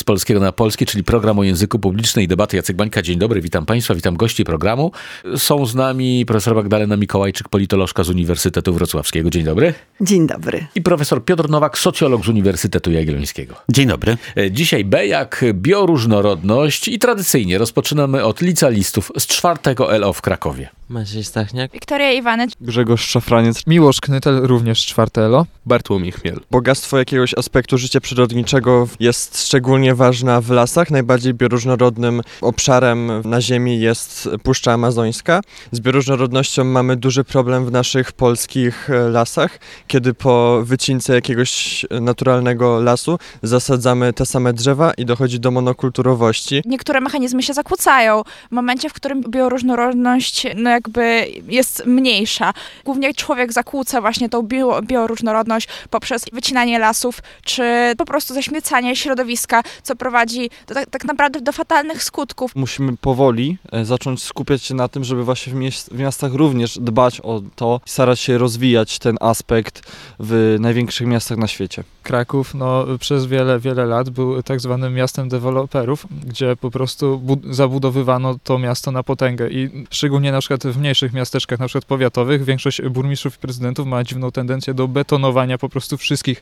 polskiego na polskie, czyli program o języku publicznym i debaty. Jacek Bańka, dzień dobry, witam Państwa, witam gości programu. Są z nami profesor Magdalena Mikołajczyk, politolożka z Uniwersytetu Wrocławskiego. Dzień dobry. Dzień dobry. I profesor Piotr Nowak, socjolog z Uniwersytetu Jagiellońskiego. Dzień dobry. Dzisiaj B jak bioróżnorodność i tradycyjnie rozpoczynamy od licealistów z 4 LO w Krakowie. Maciej Stachniak, Wiktoria Iwanecz, Grzegorz Szafraniec, Miłosz Knytel, również 4 LO. Bartłomiej Chmiel. Bogactwo jakiegoś aspektu życia przyrodniczego jest szczególnie ważne w lasach. Najbardziej bioróżnorodnym obszarem na Ziemi jest Puszcza Amazońska. Z bioróżnorodnością mamy duży problem w naszych polskich lasach, kiedy po wycince jakiegoś naturalnego lasu zasadzamy te same drzewa i dochodzi do monokulturowości. niektóre mechanizmy się zakłócają w momencie, w którym bioróżnorodność jakby jest mniejsza. Głównie człowiek zakłóca właśnie tą bioróżnorodność poprzez wycinanie lasów, czy po prostu zaśmiecanie środowiska, co prowadzi tak naprawdę do fatalnych skutków. Musimy powoli zacząć skupiać się na tym, żeby właśnie w miastach również dbać o to, starać się rozwijać ten aspekt w największych miastach na świecie. Kraków przez wiele lat był tak zwanym miastem deweloperów, gdzie po prostu zabudowywano to miasto na potęgę i szczególnie na przykład w mniejszych miasteczkach, na przykład powiatowych, większość burmistrzów i prezydentów ma dziwną tendencję do betonowania po prostu wszystkich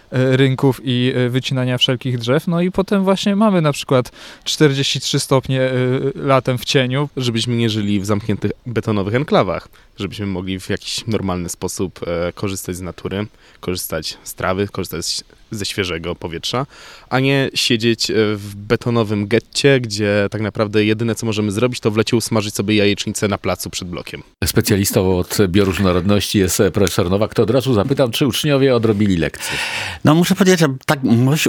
rynków i wycinania wszelkich drzew. No i potem właśnie mamy na przykład 43 stopnie latem w cieniu. Żebyśmy nie żyli w zamkniętych betonowych enklawach, żebyśmy mogli w jakiś normalny sposób korzystać z natury, korzystać z trawy, korzystać ze świeżego powietrza, a nie siedzieć w betonowym getcie, gdzie tak naprawdę jedyne co możemy zrobić, to w lecie usmażyć sobie jajecznicę na placu przed blokiem. Specjalistą od bioróżnorodności jest profesor Nowak. To od razu zapytam, czy uczniowie odrobili lekcje? No muszę powiedzieć, że tak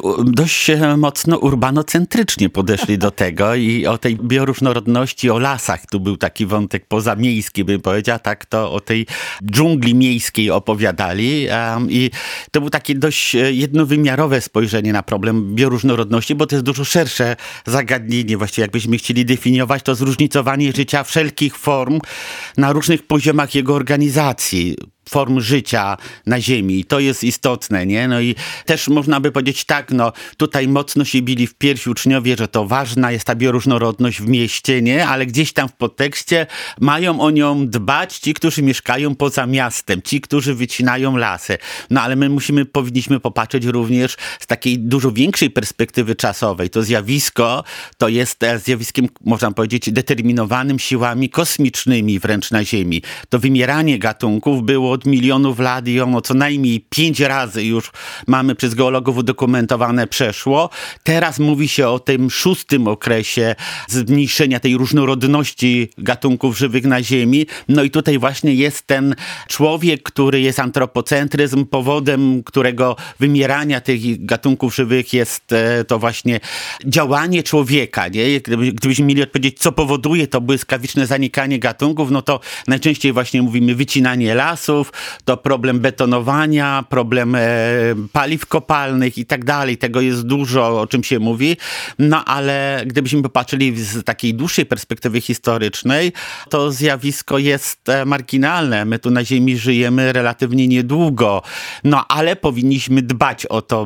dość mocno urbanocentrycznie podeszli do tego i o tej bioróżnorodności, o lasach, tu był taki wątek pozamiejski, bym powiedział, tak to o tej dżungli miejskiej opowiadali i to był takie dość jednowymiarowe spojrzenie na problem bioróżnorodności, bo to jest dużo szersze zagadnienie. Właściwie jakbyśmy chcieli definiować, to zróżnicowanie życia wszelkich form na różnych poziomach jego organizacji. Form życia na Ziemi. To jest istotne, nie? No i też można by powiedzieć tak, tutaj mocno się bili w pierś uczniowie, że to ważna jest ta bioróżnorodność w mieście, nie? Ale gdzieś tam w podtekście mają o nią dbać ci, którzy mieszkają poza miastem, ci, którzy wycinają lasy. No ale my powinniśmy popatrzeć również z takiej dużo większej perspektywy czasowej. To zjawisko to jest zjawiskiem, można powiedzieć, determinowanym siłami kosmicznymi wręcz na Ziemi. To wymieranie gatunków było od milionów lat i ono co najmniej 5 razy już mamy przez geologów udokumentowane przeszło. Teraz mówi się o tym 6. okresie zmniejszenia tej różnorodności gatunków żywych na Ziemi. No i tutaj właśnie jest ten człowiek, który jest antropocentryzm, powodem którego wymierania tych gatunków żywych jest to właśnie działanie człowieka, nie? Gdybyśmy mieli odpowiedzieć, co powoduje to błyskawiczne zanikanie gatunków, no to najczęściej właśnie mówimy wycinanie lasów, to problem betonowania, problem paliw kopalnych i tak dalej. Tego jest dużo, o czym się mówi. No ale gdybyśmy popatrzyli z takiej dłuższej perspektywy historycznej, to zjawisko jest marginalne. My tu na Ziemi żyjemy relatywnie niedługo. No ale powinniśmy dbać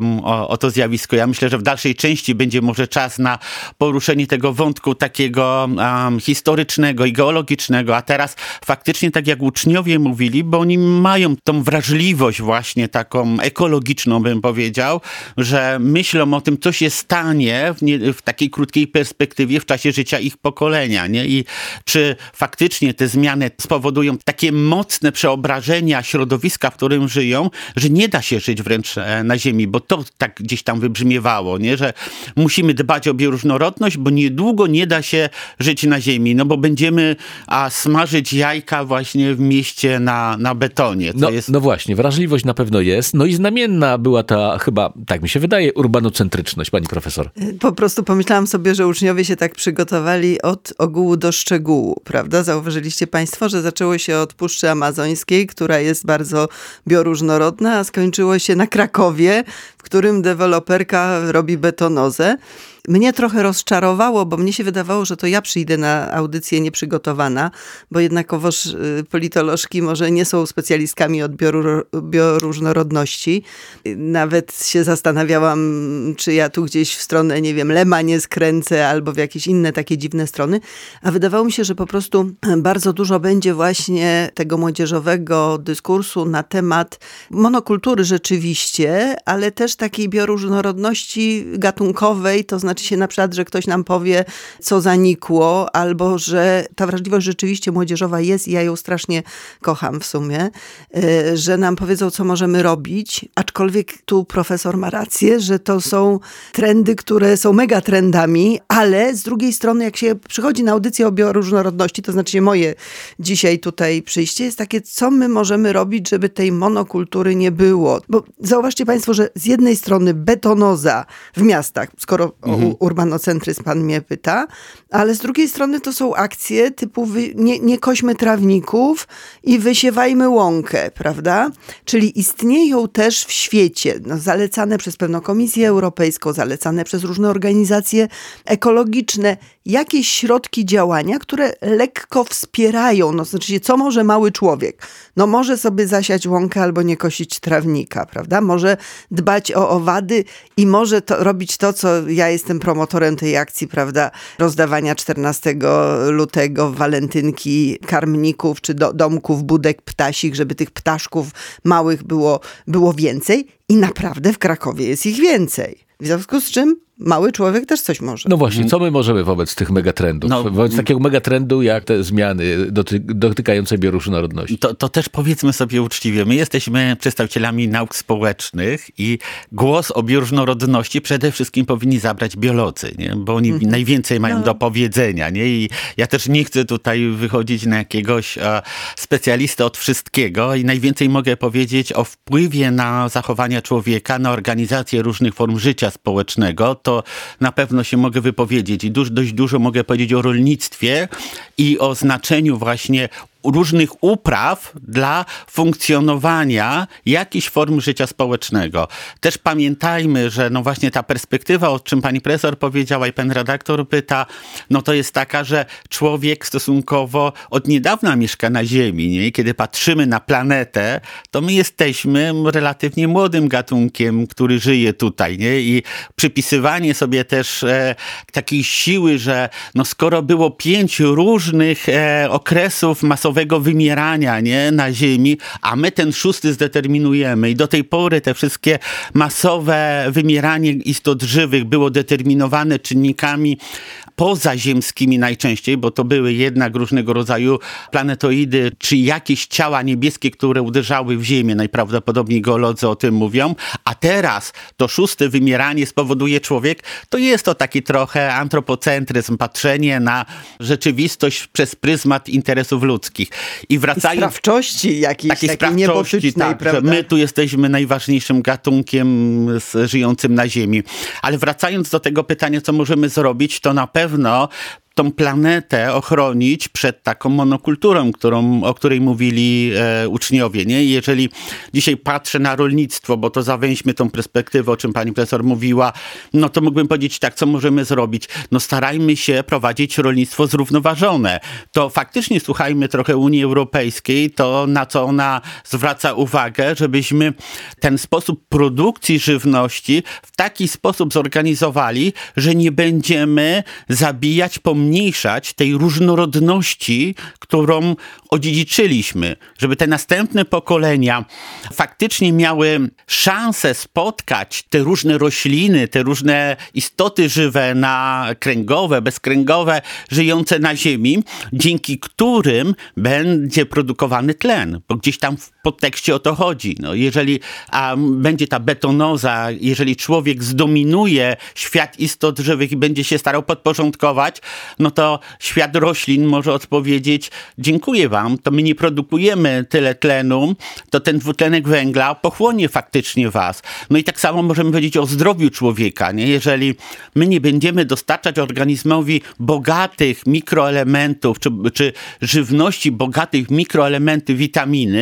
o to zjawisko. Ja myślę, że w dalszej części będzie może czas na poruszenie tego wątku takiego historycznego i geologicznego. A teraz faktycznie tak jak uczniowie mówili, bo oni mają tą wrażliwość właśnie taką ekologiczną, bym powiedział, że myślą o tym, co się stanie w takiej krótkiej perspektywie w czasie życia ich pokolenia, nie? I czy faktycznie te zmiany spowodują takie mocne przeobrażenia środowiska, w którym żyją, że nie da się żyć wręcz na Ziemi, bo to tak gdzieś tam wybrzmiewało, nie? Że musimy dbać o bioróżnorodność, bo niedługo nie da się żyć na Ziemi, no bo będziemy smażyć jajka właśnie w mieście na betonie. No właśnie, wrażliwość na pewno jest. No i znamienna była ta chyba, tak mi się wydaje, urbanocentryczność, pani profesor. Po prostu pomyślałam sobie, że uczniowie się tak przygotowali od ogółu do szczegółu, prawda? Zauważyliście państwo, że zaczęło się od Puszczy Amazońskiej, która jest bardzo bioróżnorodna, a skończyło się na Krakowie, w którym deweloperka robi betonozę. mnie trochę rozczarowało, bo mnie się wydawało, że to ja przyjdę na audycję nieprzygotowana, bo jednakowoż politolożki może nie są specjalistkami od bioróżnorodności. Nawet się zastanawiałam, czy ja tu gdzieś w stronę, nie wiem, Lema nie skręcę albo w jakieś inne takie dziwne strony, a wydawało mi się, że po prostu bardzo dużo będzie właśnie tego młodzieżowego dyskursu na temat monokultury rzeczywiście, ale też takiej bioróżnorodności gatunkowej, to znaczy się na przykład, że ktoś nam powie, co zanikło, albo że ta wrażliwość rzeczywiście młodzieżowa jest i ja ją strasznie kocham w sumie, że nam powiedzą, co możemy robić, aczkolwiek tu profesor ma rację, że to są trendy, które są mega trendami, ale z drugiej strony, jak się przychodzi na audycję o bioróżnorodności, to znaczy moje dzisiaj tutaj przyjście jest takie, co my możemy robić, żeby tej monokultury nie było. Bo zauważcie państwo, że z jednej strony betonoza w miastach, skoro o urbanocentryzm pan mnie pyta, ale z drugiej strony to są akcje typu nie kośmy trawników i wysiewajmy łąkę, prawda? Czyli istnieją też w świecie, zalecane przez pewną Komisję Europejską, zalecane przez różne organizacje ekologiczne, jakieś środki działania, które lekko wspierają, znaczy co może mały człowiek? Może sobie zasiać łąkę albo nie kosić trawnika, prawda? Może dbać o owady i może robić to, co ja jestem promotorem tej akcji, prawda? Rozdawania 14 lutego walentynki karmników czy domków, budek ptasich, żeby tych ptaszków małych było więcej i naprawdę w Krakowie jest ich więcej. W związku z czym mały człowiek też coś może. No właśnie, co my możemy wobec tych megatrendów? Wobec takiego megatrendu, jak te zmiany dotykające bioróżnorodności? To też powiedzmy sobie uczciwie, my jesteśmy przedstawicielami nauk społecznych i głos o bioróżnorodności przede wszystkim powinni zabrać biolodzy, nie? Bo oni najwięcej mają do powiedzenia. Nie? I ja też nie chcę tutaj wychodzić na jakiegoś specjalistę od wszystkiego i najwięcej mogę powiedzieć o wpływie na zachowania człowieka, na organizację różnych form życia społecznego. To na pewno się mogę wypowiedzieć i dość dużo mogę powiedzieć o rolnictwie i o znaczeniu właśnie różnych upraw dla funkcjonowania jakichś form życia społecznego. Też pamiętajmy, że właśnie ta perspektywa, o czym pani profesor powiedziała i pan redaktor pyta, to jest taka, że człowiek stosunkowo od niedawna mieszka na Ziemi, nie? I kiedy patrzymy na planetę, to my jesteśmy relatywnie młodym gatunkiem, który żyje tutaj, nie? I przypisywanie sobie też takiej siły, że skoro było 5 różnych okresów masowego wymierania, nie, na Ziemi, a my ten 6 zdeterminujemy i do tej pory te wszystkie masowe wymieranie istot żywych było determinowane czynnikami pozaziemskimi najczęściej, bo to były jednak różnego rodzaju planetoidy, czy jakieś ciała niebieskie, które uderzały w Ziemię, najprawdopodobniej geolodzy o tym mówią, a teraz to 6 wymieranie spowoduje człowiek, to jest to taki trochę antropocentryzm, patrzenie na rzeczywistość przez pryzmat interesów ludzkich. I wracając... Sprawczości jakiejś, takiej niebotycznej, tak, prawda? że my tu jesteśmy najważniejszym gatunkiem żyjącym na Ziemi. Ale wracając do tego pytania, co możemy zrobić, to na pewno tą planetę ochronić przed taką monokulturą, o której mówili uczniowie. Nie? Jeżeli dzisiaj patrzę na rolnictwo, bo to zawęźmy tą perspektywę, o czym pani profesor mówiła, to mógłbym powiedzieć tak, co możemy zrobić? Starajmy się prowadzić rolnictwo zrównoważone. To faktycznie słuchajmy trochę Unii Europejskiej, to na co ona zwraca uwagę, żebyśmy ten sposób produkcji żywności w taki sposób zorganizowali, że nie będziemy zabijać, pomniejszać tej różnorodności, którą odziedziczyliśmy, żeby te następne pokolenia faktycznie miały szansę spotkać te różne rośliny, te różne istoty żywe, kręgowe, bezkręgowe, żyjące na Ziemi, dzięki którym będzie produkowany tlen, bo gdzieś tam w podtekście o to chodzi. Jeżeli będzie ta betonoza, jeżeli człowiek zdominuje świat istot żywych i będzie się starał podporządkować, to świat roślin może odpowiedzieć: dziękuję wam, to my nie produkujemy tyle tlenu, to ten dwutlenek węgla pochłonie faktycznie was. I tak samo możemy powiedzieć o zdrowiu człowieka. Nie? Jeżeli my nie będziemy dostarczać organizmowi bogatych mikroelementów, czy żywności bogatych w mikroelementy, witaminy, to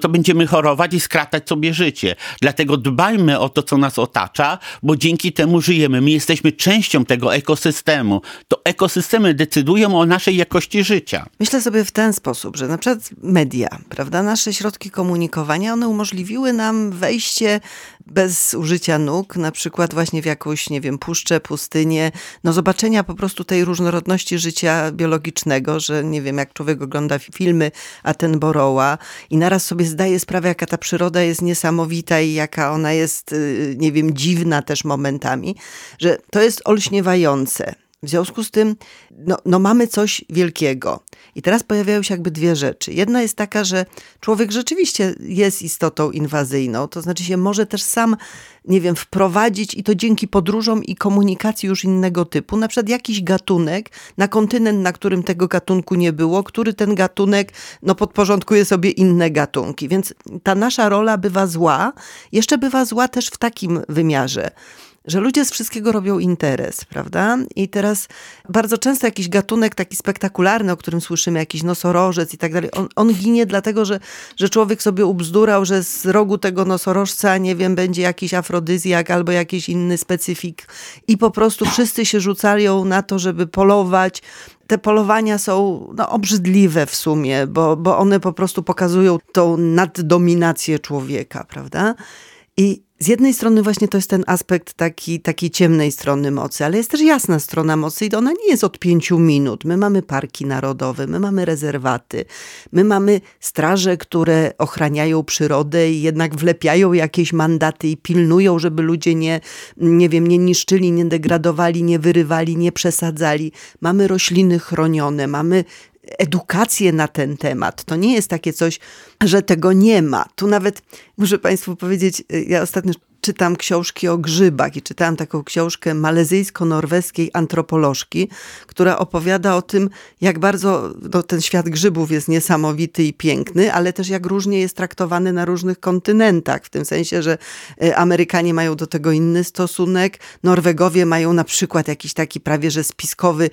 tylko będziemy chorować i skracać sobie życie. Dlatego dbajmy o to, co nas otacza, bo dzięki temu żyjemy. My jesteśmy częścią tego ekosystemu. To ekosystemy decydują o naszej jakości życia. Myślę sobie w ten sposób, że na przykład media, prawda, nasze środki komunikowania, one umożliwiły nam wejście bez użycia nóg, na przykład właśnie w jakąś, nie wiem, puszczę, pustynię, no zobaczenia po prostu tej różnorodności życia biologicznego, że nie wiem, jak człowiek ogląda filmy Attenborougha i naraz sobie zdaje sprawę, jaka ta przyroda jest niesamowita i jaka ona jest, nie wiem, dziwna też momentami, że to jest olśniewające. W związku z tym, no mamy coś wielkiego. I teraz pojawiają się jakby dwie rzeczy. Jedna jest taka, że człowiek rzeczywiście jest istotą inwazyjną, to znaczy się może też sam, nie wiem, wprowadzić i to dzięki podróżom i komunikacji już innego typu, na przykład jakiś gatunek na kontynent, na którym tego gatunku nie było, który ten gatunek podporządkuje sobie inne gatunki. Więc ta nasza rola bywa zła, jeszcze bywa zła też w takim wymiarze, że ludzie z wszystkiego robią interes, prawda? I teraz bardzo często jakiś gatunek taki spektakularny, o którym słyszymy, jakiś nosorożec i tak dalej, on ginie dlatego, że człowiek sobie ubzdurał, że z rogu tego nosorożca, nie wiem, będzie jakiś afrodyzjak albo jakiś inny specyfik i po prostu wszyscy się rzucają na to, żeby polować. Te polowania są obrzydliwe w sumie, bo one po prostu pokazują tą naddominację człowieka, prawda? I z jednej strony właśnie to jest ten aspekt takiej ciemnej strony mocy, ale jest też jasna strona mocy i ona nie jest od 5 minut. My mamy parki narodowe, my mamy rezerwaty, my mamy straże, które ochraniają przyrodę i jednak wlepiają jakieś mandaty i pilnują, żeby ludzie nie niszczyli, nie degradowali, nie wyrywali, nie przesadzali. Mamy rośliny chronione, mamy edukację na ten temat. To nie jest takie coś, że tego nie ma. Tu nawet muszę Państwu powiedzieć, ja ostatnio czytam książki o grzybach i czytałam taką książkę malezyjsko-norweskiej antropolożki, która opowiada o tym, jak bardzo ten świat grzybów jest niesamowity i piękny, ale też jak różnie jest traktowany na różnych kontynentach. W tym sensie, że Amerykanie mają do tego inny stosunek, Norwegowie mają na przykład jakiś taki prawie że spiskowy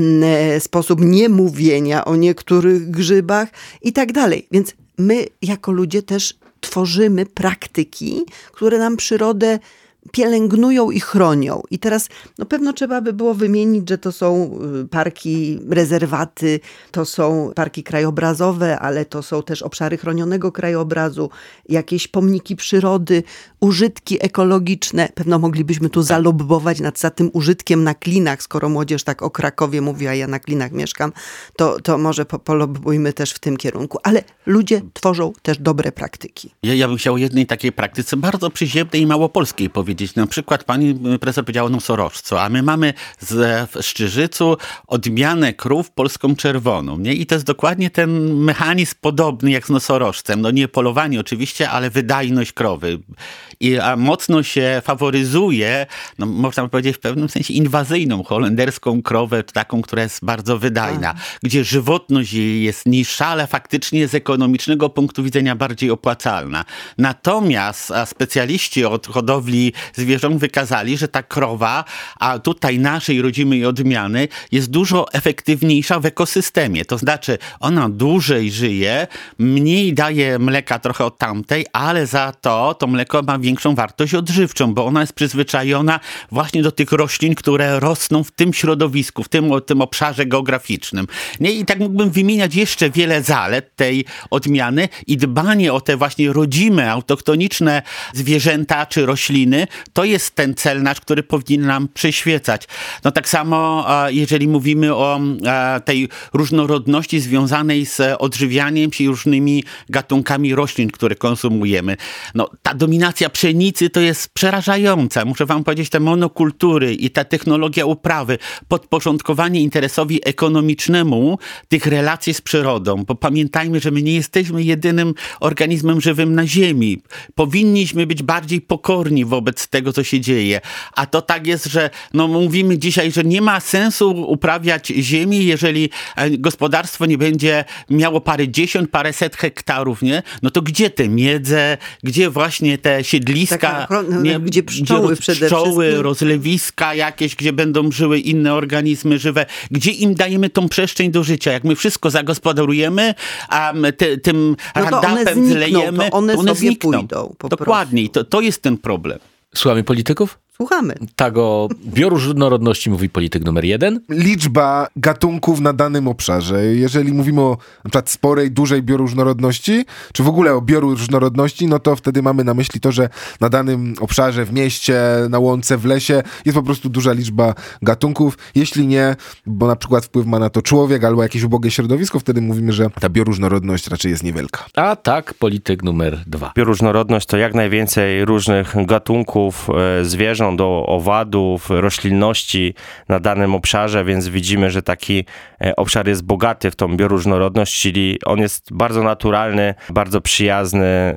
sposób niemówienia o niektórych grzybach i tak dalej. Więc my jako ludzie też tworzymy praktyki, które nam przyrodę pielęgnują i chronią. I teraz pewno trzeba by było wymienić, że to są parki, rezerwaty, to są parki krajobrazowe, ale to są też obszary chronionego krajobrazu, jakieś pomniki przyrody, użytki ekologiczne. Pewno moglibyśmy tu zalobbować za tym użytkiem na Klinach, skoro młodzież tak o Krakowie mówi, a ja na Klinach mieszkam, to może polobbujmy też w tym kierunku. Ale ludzie tworzą też dobre praktyki. Ja bym chciał o jednej takiej praktyce bardzo przyziemnej i małopolskiej powiedzieć. Na przykład pani profesor powiedziała o nosorożcu, a my mamy w Szczyżycu odmianę krów polską czerwoną. Nie? I to jest dokładnie ten mechanizm podobny jak z nosorożcem. Nie polowanie oczywiście, ale wydajność krowy. I mocno się faworyzuje, można powiedzieć w pewnym sensie inwazyjną holenderską krowę, taką, która jest bardzo wydajna, gdzie żywotność jej jest niższa, ale faktycznie z ekonomicznego punktu widzenia bardziej opłacalna. Natomiast specjaliści od hodowli zwierząt wykazali, że ta krowa, a tutaj naszej rodzimej odmiany, jest dużo efektywniejsza w ekosystemie. To znaczy ona dłużej żyje, mniej daje mleka trochę od tamtej, ale za to mleko ma większą wartość odżywczą, bo ona jest przyzwyczajona właśnie do tych roślin, które rosną w tym środowisku, w tym obszarze geograficznym. Nie? I tak mógłbym wymieniać jeszcze wiele zalet tej odmiany i dbanie o te właśnie rodzime, autochtoniczne zwierzęta czy rośliny, to jest ten cel nasz, który powinien nam przyświecać. Tak samo, jeżeli mówimy o tej różnorodności związanej z odżywianiem się różnymi gatunkami roślin, które konsumujemy. Ta dominacja pszenicy to jest przerażająca. Muszę wam powiedzieć, te monokultury i ta technologia uprawy, podporządkowanie interesowi ekonomicznemu tych relacji z przyrodą, bo pamiętajmy, że my nie jesteśmy jedynym organizmem żywym na Ziemi. Powinniśmy być bardziej pokorni wobec wobec tego, co się dzieje. A to tak jest, że no mówimy dzisiaj, że nie ma sensu uprawiać ziemi, jeżeli gospodarstwo nie będzie miało paręset hektarów, nie? No to gdzie te miedze, gdzie właśnie te siedliska, gdzie pszczoły przede wszystkim. Rozlewiska jakieś, gdzie będą żyły inne organizmy żywe, gdzie im dajemy tą przestrzeń do życia. Jak my wszystko zagospodarujemy, a tym radapem zlejemy, to one sobie znikną. pójdą. Dokładnie. To jest ten problem. Słuchamy polityków? Słuchamy. Tak, o bioróżnorodności mówi polityk numer 1. Liczba gatunków na danym obszarze. Jeżeli mówimy o na przykład sporej, dużej bioróżnorodności, czy w ogóle o bioróżnorodności, no to wtedy mamy na myśli to, że na danym obszarze, w mieście, na łące, w lesie jest po prostu duża liczba gatunków. Jeśli nie, bo na przykład wpływ ma na to człowiek albo jakieś ubogie środowisko, wtedy mówimy, że ta bioróżnorodność raczej jest niewielka. A tak, polityk numer 2. Bioróżnorodność to jak najwięcej różnych gatunków zwierząt, do owadów, roślinności na danym obszarze, więc widzimy, że taki obszar jest bogaty w tą bioróżnorodność, czyli on jest bardzo naturalny, bardzo przyjazny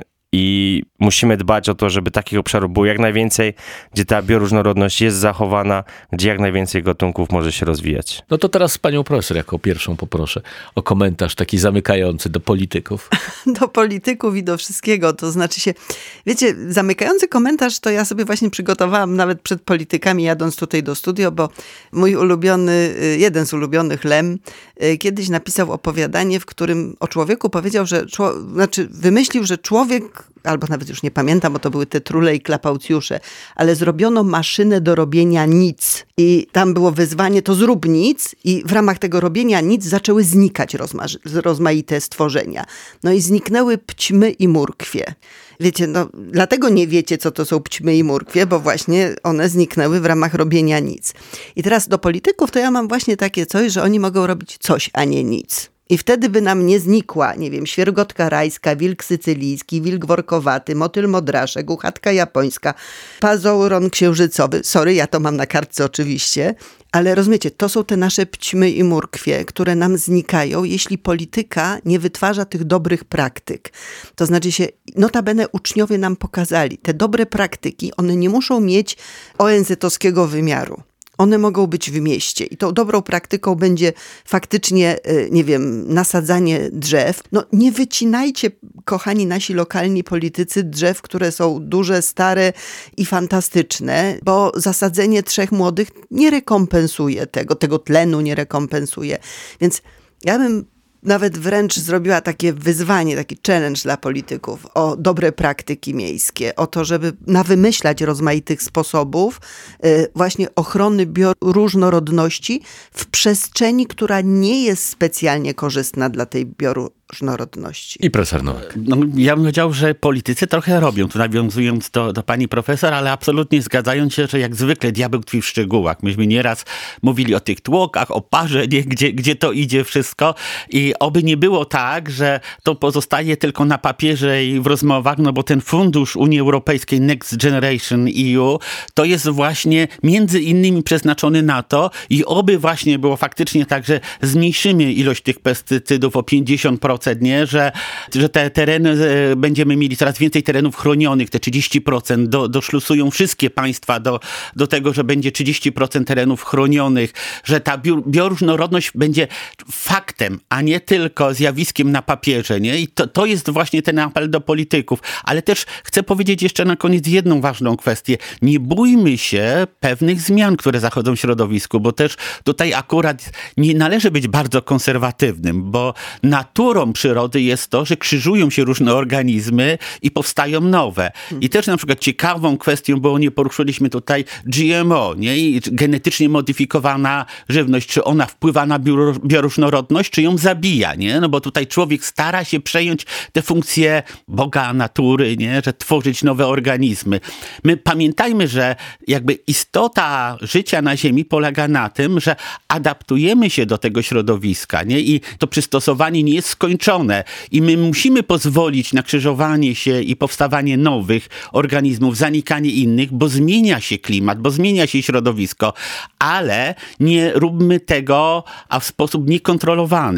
i musimy dbać o to, żeby takich obszarów było jak najwięcej, gdzie ta bioróżnorodność jest zachowana, gdzie jak najwięcej gatunków może się rozwijać. No to teraz panią profesor jako pierwszą poproszę o komentarz taki zamykający do polityków. Do polityków i do wszystkiego, to znaczy się, wiecie, zamykający komentarz to ja sobie właśnie przygotowałam nawet przed politykami jadąc tutaj do studio, bo mój ulubiony, jeden z ulubionych Lem kiedyś napisał opowiadanie, w którym o człowieku powiedział, że wymyślił, że człowiek, albo nawet już nie pamiętam, bo to były te trule i klapaucjusze, ale zrobiono maszynę do robienia nic. I tam było wyzwanie, to zrób nic, i w ramach tego robienia nic zaczęły znikać rozmaite stworzenia. No i zniknęły pćmy i murkwie. Wiecie, no dlatego nie wiecie, co to są pćmy i murkwie, bo właśnie one zniknęły w ramach robienia nic. I teraz do polityków to ja mam właśnie takie coś, że oni mogą robić coś, a nie nic. I wtedy by nam nie znikła, nie wiem, świergotka rajska, wilk sycylijski, wilk workowaty, motyl modraszek, uchatka japońska, pazouron księżycowy. Sorry, ja to mam na kartce oczywiście, ale rozumiecie, to są te nasze pćmy i murkwie, które nam znikają, jeśli polityka nie wytwarza tych dobrych praktyk. To znaczy się, notabene uczniowie nam pokazali, te dobre praktyki, one nie muszą mieć ONZ-owskiego wymiaru. One mogą być w mieście i tą dobrą praktyką będzie faktycznie, nie wiem, nasadzanie drzew. No nie wycinajcie, kochani nasi lokalni politycy, drzew, które są duże, stare i fantastyczne, bo zasadzenie 3 młodych nie rekompensuje tego tlenu nie rekompensuje. Więc ja bym nawet wręcz zrobiła takie wyzwanie, taki challenge dla polityków o dobre praktyki miejskie, o to, żeby nawymyślać rozmaitych sposobów właśnie ochrony bioróżnorodności w przestrzeni, która nie jest specjalnie korzystna dla tej bioróżnorodności. I profesor Nowak. No, ja bym powiedział, że politycy trochę robią, tu nawiązując do pani profesor, ale absolutnie zgadzając się, że jak zwykle diabeł tkwi w szczegółach. Myśmy nieraz mówili o tych tłokach, o parze, nie? Gdzie to idzie wszystko i oby nie było tak, że to pozostaje tylko na papierze i w rozmowach, no bo ten fundusz Unii Europejskiej Next Generation EU to jest właśnie między innymi przeznaczony na to i oby właśnie było faktycznie tak, że zmniejszymy ilość tych pestycydów o 50%, nie? Że te tereny, będziemy mieli coraz więcej terenów chronionych, te 30%, doszlusują wszystkie państwa do tego, że będzie 30% terenów chronionych, że ta bioróżnorodność będzie faktem, a nie tylko zjawiskiem na papierze, nie? I to jest właśnie ten apel do polityków. Ale też chcę powiedzieć jeszcze na koniec jedną ważną kwestię. Nie bójmy się pewnych zmian, które zachodzą w środowisku, bo też tutaj akurat nie należy być bardzo konserwatywnym, bo naturą przyrody jest to, że krzyżują się różne organizmy i powstają nowe. I też na przykład ciekawą kwestią, bo nie poruszyliśmy tutaj GMO, nie? I genetycznie modyfikowana żywność, czy ona wpływa na bioróżnorodność, czy ją zabija, nie? No bo tutaj człowiek stara się przejąć te funkcje Boga, natury, nie? Że tworzyć nowe organizmy. My pamiętajmy, że jakby istota życia na Ziemi polega na tym, że adaptujemy się do tego środowiska, nie? I to przystosowanie nie jest skończone. I my musimy pozwolić na krzyżowanie się i powstawanie nowych organizmów, zanikanie innych, bo zmienia się klimat, bo zmienia się środowisko, ale nie róbmy tego w sposób niekontrolowany.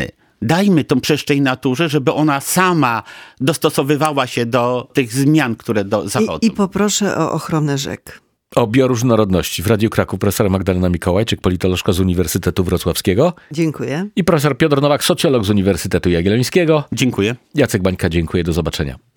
dajmy tą przestrzeń naturze, żeby ona sama dostosowywała się do tych zmian, które zachodzą. I poproszę o ochronę rzek. O bioróżnorodności w Radiu Kraków profesor Magdalena Mikołajczyk, politolożka z Uniwersytetu Wrocławskiego. Dziękuję. I profesor Piotr Nowak, socjolog z Uniwersytetu Jagiellońskiego. Dziękuję. Jacek Bańka, dziękuję. Do zobaczenia.